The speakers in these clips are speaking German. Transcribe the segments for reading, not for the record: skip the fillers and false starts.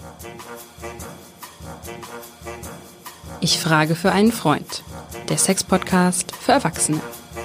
Ich frage für einen Freund. Der Sex-Podcast für Erwachsene.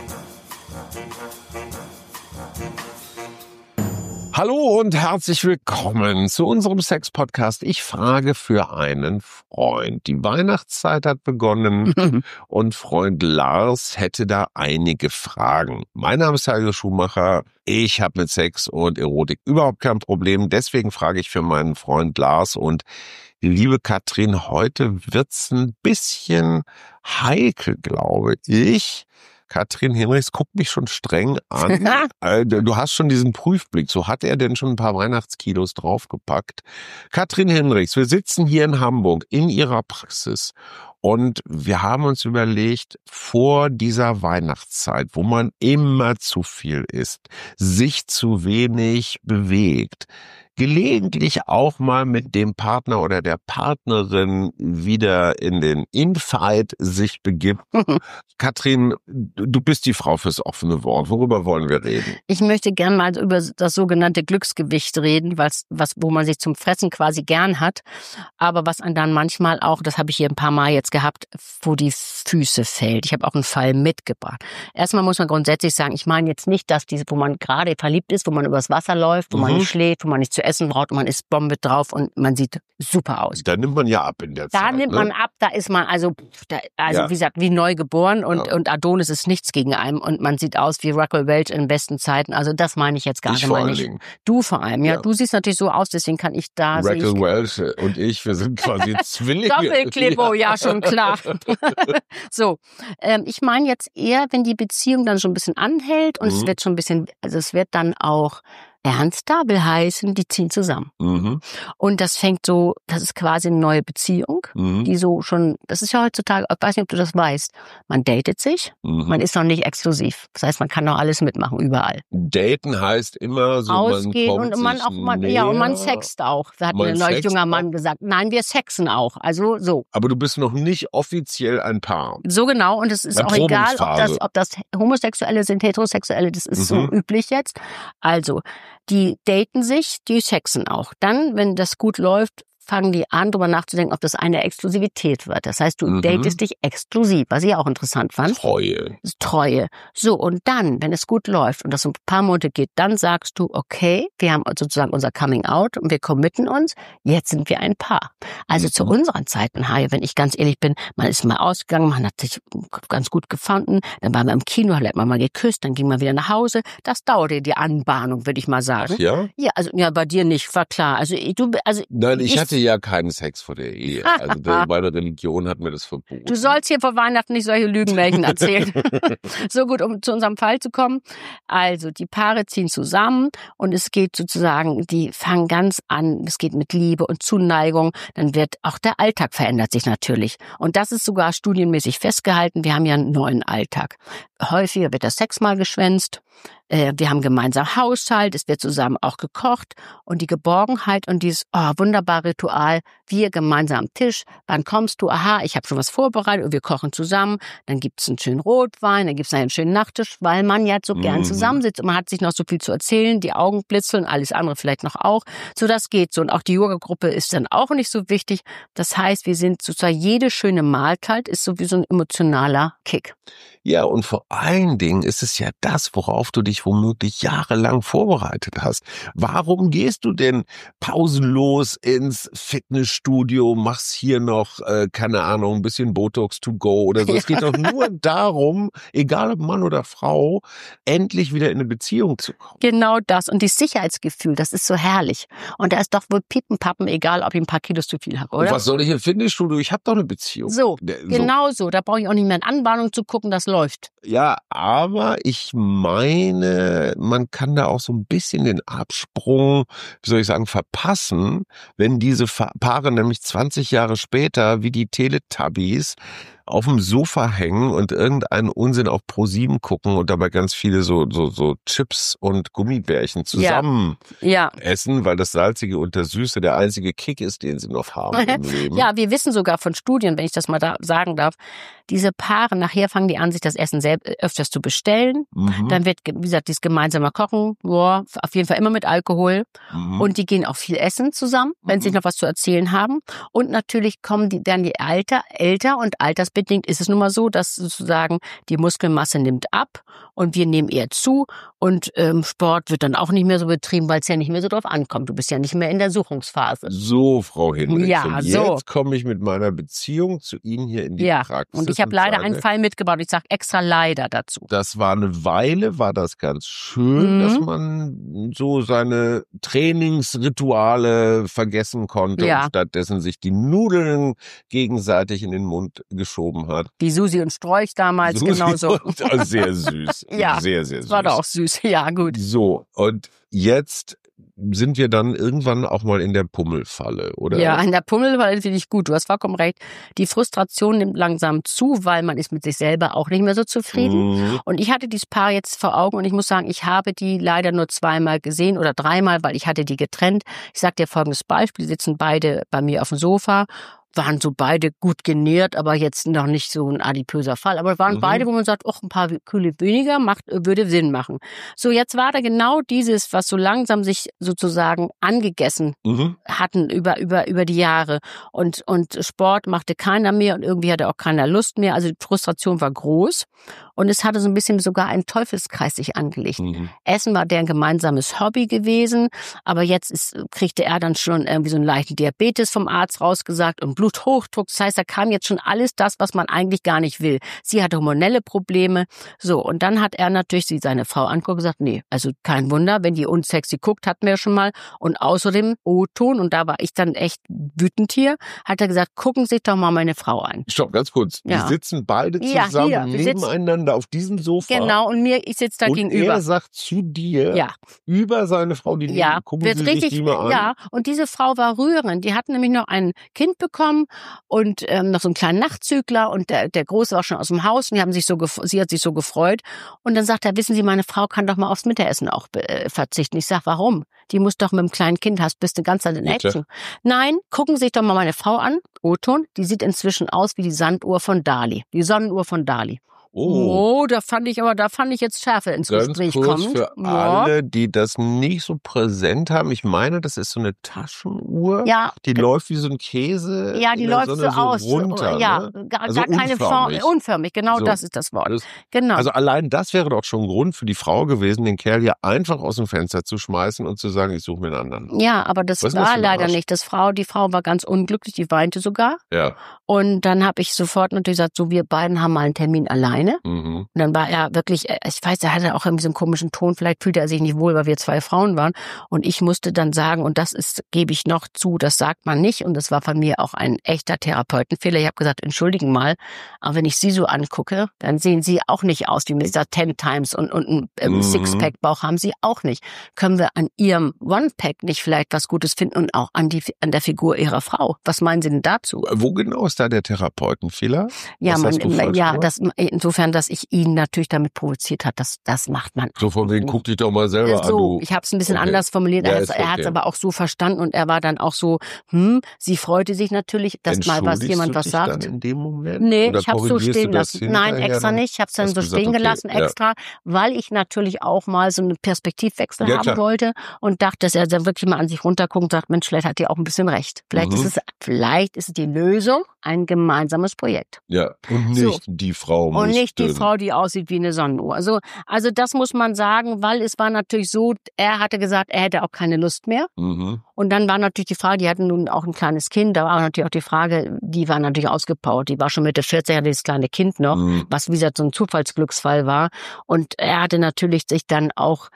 Hallo und herzlich willkommen zu unserem Sex-Podcast. Ich frage für einen Freund. Die Weihnachtszeit hat begonnen und Freund Lars hätte da einige Fragen. Mein Name ist Helge Schumacher. Ich habe mit Sex und Erotik überhaupt kein Problem. Deswegen frage ich für meinen Freund Lars. Und liebe Katrin, heute wird's ein bisschen heikel, glaube ich. Katrin Hinrichs guckt mich schon streng an. Du hast schon diesen Prüfblick. So hat er denn schon ein paar Weihnachtskilos draufgepackt? Katrin Hinrichs, wir sitzen hier in Hamburg in ihrer Praxis und wir haben uns überlegt, vor dieser Weihnachtszeit, wo man immer zu viel isst, sich zu wenig bewegt, gelegentlich auch mal mit dem Partner oder der Partnerin wieder in den Infight sich begibt. Katrin, du bist die Frau fürs offene Wort. Worüber wollen wir reden? Ich möchte gern mal über das sogenannte Glücksgewicht reden, wo man sich zum Fressen quasi gern hat, aber was einen dann manchmal auch, das habe ich hier ein paar Mal jetzt gehabt, vor die Füße fällt. Ich habe auch einen Fall mitgebracht. Erstmal muss man grundsätzlich sagen, ich meine jetzt nicht, dass wo man gerade verliebt ist, wo man übers Wasser läuft, wo man nicht schläft, wo man nicht zu essen braucht und man isst Bombe drauf und man sieht super aus. Da nimmt man ja ab in der Zeit. Da nimmt man ab, da ist man wie gesagt, wie neu geboren und Adonis ist nichts gegen einen und man sieht aus wie Raquel Welch in besten Zeiten. Also das meine ich jetzt gar nicht. Du vor allem, ja. Du siehst natürlich so aus, deswegen kann ich da... Raquel Welch und ich, wir sind quasi Zwillinge. Doppelklippo, ja, schon klar. So, ich meine jetzt eher, wenn die Beziehung dann schon ein bisschen anhält und es wird schon ein bisschen, also es wird dann auch ernster, will heißen, die ziehen zusammen. Und das das ist quasi eine neue Beziehung, die so schon, das ist ja heutzutage, ich weiß nicht, ob du das weißt, man datet sich, man ist noch nicht exklusiv. Das heißt, man kann noch alles mitmachen, überall. Daten heißt immer so, ausgehen man kommt und man auch mal, näher. ja, und man sext auch. Da hat mir ein neulich junger Mann gesagt, nein, wir sexen auch. Also so. Aber du bist noch nicht offiziell ein Paar. So genau, und es ist auch egal, ob das Homosexuelle sind, Heterosexuelle, das ist so üblich jetzt. Also, die daten sich, die sexen auch. Dann, wenn das gut läuft, fangen die an, darüber nachzudenken, ob das eine Exklusivität wird. Das heißt, du datest dich exklusiv, was ich auch interessant fand. Treue. So, und dann, wenn es gut läuft und das ein paar Monate geht, dann sagst du, okay, wir haben sozusagen unser Coming Out und wir committen uns, jetzt sind wir ein Paar. Also zu unseren Zeiten, wenn ich ganz ehrlich bin, man ist mal ausgegangen, man hat sich ganz gut gefunden, dann waren wir im Kino, hat man mal geküsst, dann ging man wieder nach Hause. Das dauerte die Anbahnung, würde ich mal sagen. Ach ja? Ja, also ja, bei dir nicht, war klar. Nein, ich hatte ja keinen Sex vor der Ehe. Also meine Religion hat mir das verboten. Du sollst hier vor Weihnachten nicht solche Lügenmärchen erzählen. So gut, um zu unserem Fall zu kommen. Also, die Paare ziehen zusammen und es geht sozusagen, die fangen ganz an, es geht mit Liebe und Zuneigung, dann wird auch der Alltag verändert sich natürlich. Und das ist sogar studienmäßig festgehalten, wir haben ja einen neuen Alltag. Häufiger wird der Sex mal geschwänzt. Wir haben gemeinsam Haushalt, es wird zusammen auch gekocht und die Geborgenheit und dieses wunderbare Ritual, wir gemeinsam am Tisch, wann kommst du, aha, ich habe schon was vorbereitet und wir kochen zusammen, dann gibt's einen schönen Rotwein, dann gibt's einen schönen Nachtisch, weil man ja so gern zusammensitzt und man hat sich noch so viel zu erzählen, die Augen blitzeln, alles andere vielleicht noch auch, so das geht so und auch die Yoga-Gruppe ist dann auch nicht so wichtig, das heißt, wir sind sozusagen, jede schöne Mahlzeit ist so wie so ein emotionaler Kick. Ja, und vor allen Dingen ist es ja das, worauf du dich womöglich jahrelang vorbereitet hast. Warum gehst du denn pausenlos ins Fitnessstudio, machst hier noch, keine Ahnung, ein bisschen Botox to go oder so? Ja. Es geht doch nur darum, egal ob Mann oder Frau, endlich wieder in eine Beziehung zu kommen. Genau das. Und das Sicherheitsgefühl, das ist so herrlich. Und da ist doch wohl Piepenpappen, egal ob ich ein paar Kilos zu viel habe, oder? Und was soll ich im Fitnessstudio? Ich habe doch eine Beziehung. So, genau so. Da brauche ich auch nicht mehr in Anbahnung zu gucken, das läuft. Ja, aber ich meine, man kann da auch so ein bisschen den Absprung, wie soll ich sagen, verpassen, wenn diese Paare nämlich 20 Jahre später, wie die Teletubbies, auf dem Sofa hängen und irgendeinen Unsinn auf Pro7 gucken und dabei ganz viele so Chips und Gummibärchen zusammen essen, weil das Salzige und das Süße der einzige Kick ist, den sie noch haben im Leben. Ja, wir wissen sogar von Studien, wenn ich das mal sagen darf, diese Paare, nachher fangen die an, sich das Essen selbst öfters zu bestellen. Dann wird, wie gesagt, dieses gemeinsame Kochen, auf jeden Fall immer mit Alkohol. Und die gehen auch viel essen zusammen, wenn sie noch was zu erzählen haben. Und natürlich kommen die älter und altersbedingt ist es nun mal so, dass sozusagen die Muskelmasse nimmt ab und wir nehmen eher zu. Und Sport wird dann auch nicht mehr so betrieben, weil es ja nicht mehr so drauf ankommt. Du bist ja nicht mehr in der Suchungsphase. So, Frau Hinrichs. Ja, und jetzt komme ich mit meiner Beziehung zu Ihnen hier in die Praxis. Und ich habe leider einen Fall mitgebracht. Ich sage extra leider dazu. Das war eine Weile, war das ganz schön, dass man so seine Trainingsrituale vergessen konnte und stattdessen sich die Nudeln gegenseitig in den Mund geschoben hat. Wie Susi und Strolch damals, genauso. Sehr süß. Ja, sehr, sehr süß. War doch auch süß. Ja, gut. So, und jetzt sind wir dann irgendwann auch mal in der Pummelfalle, oder? Ja, in der Pummelfalle finde ich gut. Du hast vollkommen recht. Die Frustration nimmt langsam zu, weil man ist mit sich selber auch nicht mehr so zufrieden. Und ich hatte dieses Paar jetzt vor Augen und ich muss sagen, ich habe die leider nur 2-mal gesehen oder 3-mal, weil ich hatte die getrennt. Ich sage dir folgendes Beispiel. Die sitzen beide bei mir auf dem Sofa. Waren so beide gut genährt, aber jetzt noch nicht so ein adipöser Fall. Aber waren beide, wo man sagt, ein paar Kilo weniger würde Sinn machen. So, jetzt war da genau dieses, was so langsam sich sozusagen angegessen hatten über die Jahre. Und Sport machte keiner mehr und irgendwie hatte auch keiner Lust mehr. Also die Frustration war groß. Und es hatte so ein bisschen sogar einen Teufelskreis sich angelegt. Essen war deren gemeinsames Hobby gewesen, aber jetzt kriegte er dann schon irgendwie so einen leichten Diabetes vom Arzt rausgesagt und Bluthochdruck. Das heißt, da kam jetzt schon alles das, was man eigentlich gar nicht will. Sie hatte hormonelle Probleme. So, und dann hat er natürlich seine Frau angeguckt und gesagt, nee, also kein Wunder, wenn die unsexy guckt, hatten wir ja schon mal. Und außerdem O-Ton, und da war ich dann echt wütend hier, hat er gesagt, gucken Sie sich doch mal meine Frau an. Stopp, ganz kurz. Wir sitzen beide zusammen nebeneinander auf diesem Sofa. Genau, und ich sitze da gegenüber. Er sagt zu dir, über seine Frau, die gucken Sie sich die mal an. Ja, und diese Frau war rührend. Die hat nämlich noch ein Kind bekommen und noch so einen kleinen Nachtzügler und der Große war schon aus dem Haus und sie hat sich so gefreut. Und dann sagt er, wissen Sie, meine Frau kann doch mal aufs Mittagessen auch verzichten. Ich sag, warum? Die muss doch mit dem kleinen Kind, bist du ganz Zeit in Action. Nein, gucken Sie sich doch mal meine Frau an, O-Ton, die sieht inzwischen aus wie die Sanduhr von Dali. Die Sonnenuhr von Dali. Oh, da fand ich jetzt Schärfe ins Gespräch kommen. Für alle, die das nicht so präsent haben, ich meine, das ist so eine Taschenuhr, die läuft wie so ein Käse. Ja, die läuft so aus. Runter, ja, ne? gar also keine Form, unförmig, genau so, das ist das Wort. Genau. Also allein das wäre doch schon ein Grund für die Frau gewesen, den Kerl ja einfach aus dem Fenster zu schmeißen und zu sagen, ich suche mir einen anderen. Ja, aber das war leider nicht. Die Frau war ganz unglücklich, die weinte sogar. Ja. Und dann habe ich sofort natürlich gesagt, so wir beiden haben mal einen Termin alleine. Und dann war er wirklich, ich weiß, er hatte auch irgendwie so einen komischen Ton, vielleicht fühlte er sich nicht wohl, weil wir 2 Frauen waren. Und ich musste dann sagen, und das gebe ich noch zu, das sagt man nicht. Und das war von mir auch ein echter Therapeutenfehler. Ich habe gesagt, entschuldigen mal, aber wenn ich Sie so angucke, dann sehen Sie auch nicht aus wie mit dieser 10 Times und ein Sixpack-Bauch haben Sie auch nicht. Können wir an Ihrem One-Pack nicht vielleicht was Gutes finden und auch an der Figur Ihrer Frau? Was meinen Sie denn dazu? Wo genau ist da der Therapeutenfehler? Ja, insofern, dass ich ihn natürlich damit provoziert hat, das macht man. So von wegen, guck dich doch mal selber an. Du. Ich habe es ein bisschen anders formuliert. Er hat es aber auch so verstanden und er war dann auch so, sie freute sich natürlich, dass mal jemand was sagt. Dann in dem Moment? Nee, ich habe es so stehen lassen. Nein, extra nicht. Ich habe es dann so stehen gelassen, extra, weil ich natürlich auch mal so einen Perspektivwechsel haben wollte und dachte, dass er dann wirklich mal an sich runterguckt und sagt, Mensch, vielleicht hat die auch ein bisschen recht. Vielleicht ist es die Lösung, ein gemeinsames Projekt. Ja, und nicht die Frau muss. Und nicht die Frau, die aussieht wie eine Sonnenuhr. Also das muss man sagen, weil es war natürlich so, er hatte gesagt, er hätte auch keine Lust mehr. Und dann war natürlich die Frage, die hatten nun auch ein kleines Kind, da war natürlich auch die Frage, die war natürlich ausgepowert. Die war schon Mitte 40, hatte dieses kleine Kind noch, was wie gesagt so ein Zufallsglücksfall war. Und er hatte natürlich einen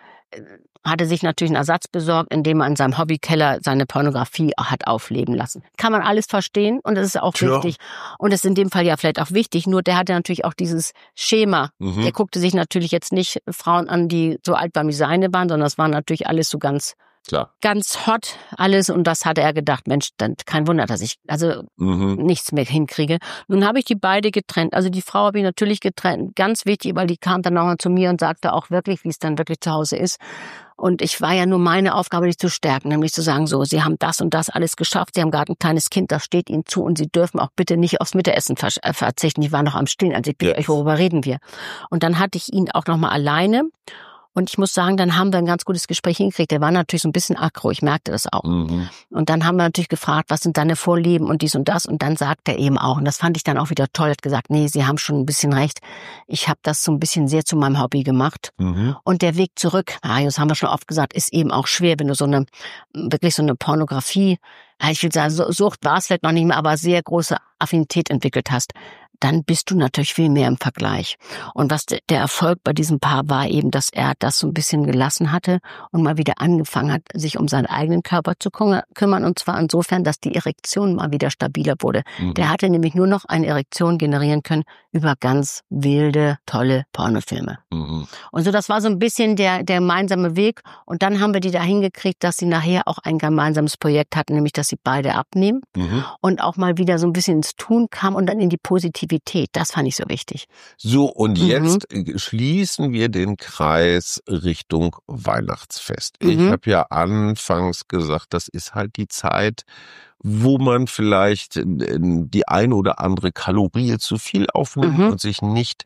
Ersatz besorgt, indem er in seinem Hobbykeller seine Pornografie hat aufleben lassen. Kann man alles verstehen und das ist auch wichtig. Und das ist in dem Fall ja vielleicht auch wichtig, nur der hatte natürlich auch dieses Schema. Der guckte sich natürlich jetzt nicht Frauen an, die so alt beim Design waren, sondern das waren natürlich alles so ganz Klar. Ganz hot alles und das hatte er gedacht, Mensch, dann kein Wunder, dass ich nichts mehr hinkriege. Nun habe ich die beide getrennt. Also die Frau habe ich natürlich getrennt, ganz wichtig, weil die kam dann auch mal zu mir und sagte auch wirklich, wie es dann wirklich zu Hause ist. Und ich war ja nur meine Aufgabe, die zu stärken, nämlich zu sagen, so, Sie haben das und das alles geschafft, Sie haben gerade ein kleines Kind, das steht Ihnen zu und Sie dürfen auch bitte nicht aufs Mittagessen verzichten. Die waren noch am Stillen, also ich bitte euch, worüber reden wir? Und dann hatte ich ihn auch noch mal alleine. Und ich muss sagen, dann haben wir ein ganz gutes Gespräch hingekriegt. Der war natürlich so ein bisschen aggro, ich merkte das auch. Und dann haben wir natürlich gefragt, was sind deine Vorlieben und dies und das. Und dann sagt er eben auch, und das fand ich dann auch wieder toll, hat gesagt, nee, Sie haben schon ein bisschen recht. Ich habe das so ein bisschen sehr zu meinem Hobby gemacht. Und der Weg zurück, das haben wir schon oft gesagt, ist eben auch schwer, wenn du wirklich so eine Pornografie, ich will sagen, Sucht war es vielleicht noch nicht mehr, aber sehr große Affinität entwickelt hast. Dann bist du natürlich viel mehr im Vergleich. Und was der Erfolg bei diesem Paar war eben, dass er das so ein bisschen gelassen hatte und mal wieder angefangen hat, sich um seinen eigenen Körper zu kümmern. Und zwar insofern, dass die Erektion mal wieder stabiler wurde. Der hatte nämlich nur noch eine Erektion generieren können über ganz wilde, tolle Pornofilme. Und so, das war so ein bisschen der gemeinsame Weg. Und dann haben wir die da hingekriegt, dass sie nachher auch ein gemeinsames Projekt hatten, nämlich, dass sie beide abnehmen und auch mal wieder so ein bisschen ins Tun kam und dann in die Positivität. Das fand ich so wichtig. So, und jetzt schließen wir den Kreis Richtung Weihnachtsfest. Ich habe ja anfangs gesagt, das ist halt die Zeit, wo man vielleicht die ein oder andere Kalorie zu viel aufnimmt und sich nicht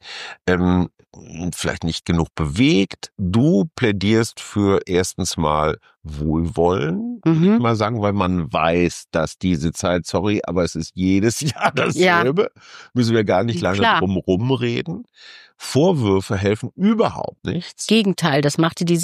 vielleicht nicht genug bewegt. Du plädierst für erstens mal Wohlwollen, würde ich mal sagen, weil man weiß, dass diese Zeit, sorry, aber es ist jedes Jahr dasselbe. Ja. Müssen wir gar nicht lange drum rumreden. Vorwürfe helfen überhaupt nichts. Gegenteil, das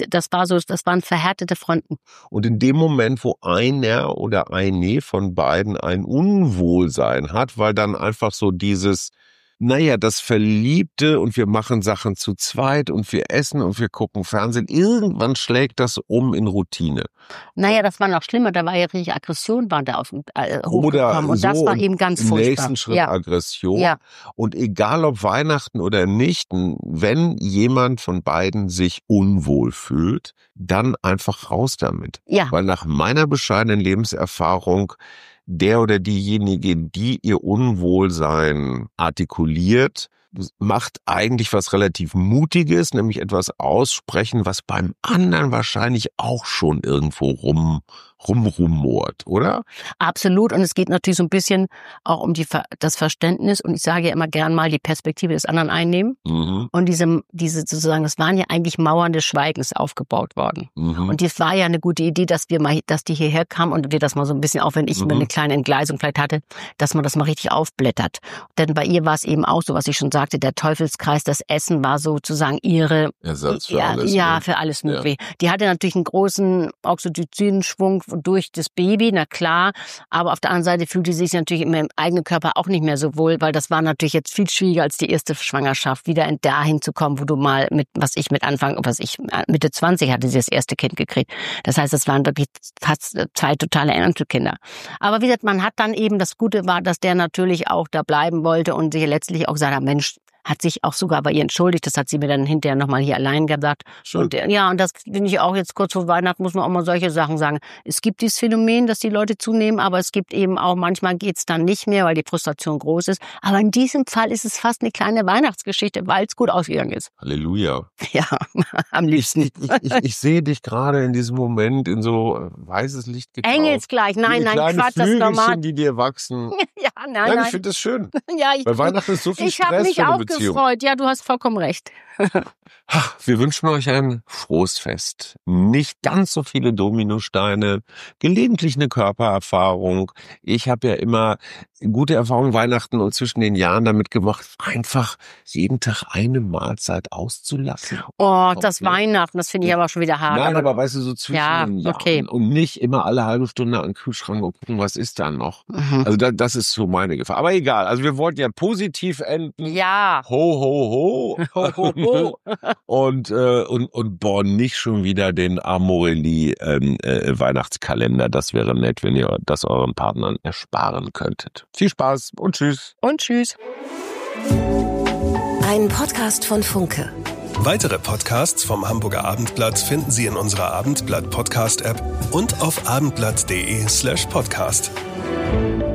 waren verhärtete Fronten. Und in dem Moment, wo einer oder eine von beiden ein Unwohlsein hat, weil dann einfach so dieses, das Verliebte und wir machen Sachen zu zweit und wir essen und wir gucken Fernsehen, irgendwann schlägt das um in Routine. Das war noch schlimmer, da war ja richtig Aggression, war da hochgekommen und das war eben ganz furchtbar. Im nächsten Schritt Aggression. Ja. Und egal ob Weihnachten oder nicht, wenn jemand von beiden sich unwohl fühlt, dann einfach raus damit. Ja. Weil nach meiner bescheidenen Lebenserfahrung der oder diejenige, die ihr Unwohlsein artikuliert, macht eigentlich was relativ Mutiges, nämlich etwas aussprechen, was beim anderen wahrscheinlich auch schon irgendwo rumrumort, oder? Absolut. Und es geht natürlich so ein bisschen auch um das Verständnis. Und ich sage ja immer gern mal, die Perspektive des anderen einnehmen. Und diese sozusagen, das waren ja eigentlich Mauern des Schweigens aufgebaut worden. Und das war ja eine gute Idee, dass die hierher kamen und wir das mal so ein bisschen, auch wenn ich immer eine kleine Entgleisung vielleicht hatte, dass man das mal richtig aufblättert. Denn bei ihr war es eben auch so, was ich schon sagte, der Teufelskreis, das Essen war sozusagen ihre Ersatz für alles. Ja, für alles mögliche. Ja. Die hatte natürlich einen großen Oxytocin-Schwung durch das Baby, na klar, aber auf der anderen Seite fühlte sie sich natürlich im eigenen Körper auch nicht mehr so wohl, weil das war natürlich jetzt viel schwieriger als die erste Schwangerschaft, wieder dahin zu kommen, wo du mal Mitte 20 hatte sie das erste Kind gekriegt. Das heißt, es waren wirklich fast 2 totale Einzelkinder. Aber wie gesagt, man hat dann eben, das Gute war, dass der natürlich auch da bleiben wollte und sich letztlich auch gesagt hat, Mensch, hat sich auch sogar bei ihr entschuldigt. Das hat sie mir dann hinterher nochmal hier allein gesagt. Und und das finde ich auch jetzt kurz vor Weihnachten, muss man auch mal solche Sachen sagen. Es gibt dieses Phänomen, dass die Leute zunehmen, aber es gibt eben auch, manchmal geht's dann nicht mehr, weil die Frustration groß ist. Aber in diesem Fall ist es fast eine kleine Weihnachtsgeschichte, weil es gut ausgegangen ist. Halleluja. Ja, am liebsten. Ich sehe dich gerade in diesem Moment in so weißes Licht getaucht. Engelsgleich, nein, Quatsch, das ist normal. Die dir wachsen. Ja, nein. Ich finde das schön. Ja, Weil Weihnachten ist so viel Stress für eine Beziehung. Gefreut. Ja, du hast vollkommen recht. Wir wünschen euch ein frohes Fest. Nicht ganz so viele Dominosteine, gelegentlich eine Körpererfahrung. Ich habe ja immer gute Erfahrungen Weihnachten und zwischen den Jahren damit gemacht, einfach jeden Tag eine Mahlzeit auszulassen. Oh, das Weihnachten, das finde ich aber schon wieder hart. Nein, aber weißt du, so zwischen den Jahren. Okay. Und nicht immer alle halbe Stunde an den Kühlschrank und gucken, was ist da noch. Also das ist so meine Gefahr. Aber egal, also wir wollten ja positiv enden. Ja. Ho, ho, ho. Ho, ho, ho. Und nicht schon wieder den Amorelli Weihnachtskalender. Das wäre nett, wenn ihr das euren Partnern ersparen könntet. Viel Spaß und tschüss. Und tschüss. Ein Podcast von Funke. Weitere Podcasts vom Hamburger Abendblatt finden Sie in unserer Abendblatt Podcast-App und auf abendblatt.de/podcast.